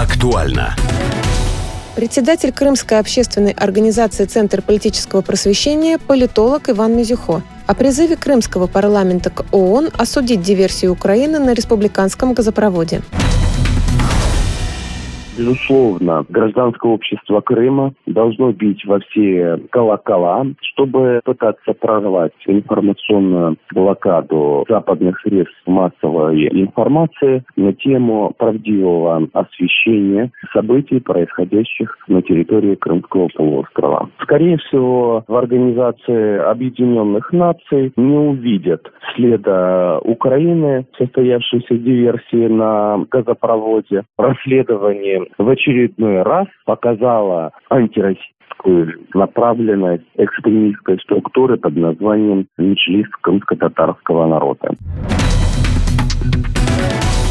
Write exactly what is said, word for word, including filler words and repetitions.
Актуально. Председатель Крымской общественной организации «Центр политического просвещения» политолог Иван Мизюхо о призыве крымского парламента к ООН осудить диверсию Украины на республиканском газопроводе. Безусловно, гражданское общество Крыма должно бить во все колокола, чтобы пытаться прорвать информационную блокаду западных средств массовой информации на тему правдивого освещения событий, происходящих на территории Крымского полуострова. Скорее всего, в Организации Объединенных Наций не увидят следа Украины, состоявшейся диверсии на газопроводе. Расследование в очередной раз показала антироссийскую направленность экстремистской структуры под названием «Меджлис крымско-татарского народа».